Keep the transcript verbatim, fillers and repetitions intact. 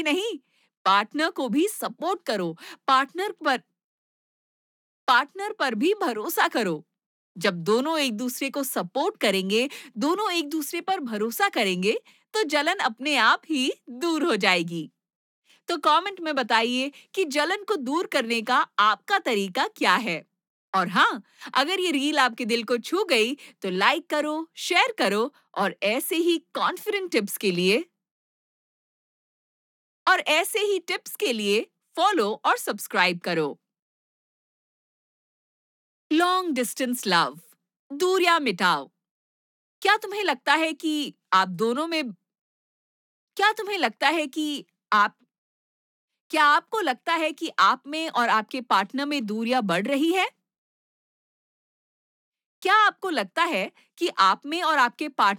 नहीं, पार्टनर को भी सपोर्ट करो, पार्टनर पर पार्टनर पर भी भरोसा करो। जब दोनों एक दूसरे को सपोर्ट करेंगे, दोनों एक दूसरे पर भरोसा करेंगे, तो जलन अपने आप ही दूर हो जाएगी। तो कमेंट में बताइए कि जलन को दूर करने का आपका तरीका क्या है? और हाँ, अगर ये रील आपके दिल को छू गई, तो लाइक करो, शेयर करो और ऐसे ही कॉन्फिडेंट टिप्स के लिए और ऐसे ही टिप्स के लिए फॉलो और सब्सक्राइब करो। लॉन्ग डिस्टेंस लव, दूरियां मिटाओ। क्या तुम्हें लगता है कि आप दोनों में क्या तुम्हें लगता है कि आप क्या आपको लगता है कि आप में और आपके पार्टनर में दूरियां बढ़ रही है? क्या आपको लगता है कि आप में और आपके पार्टनर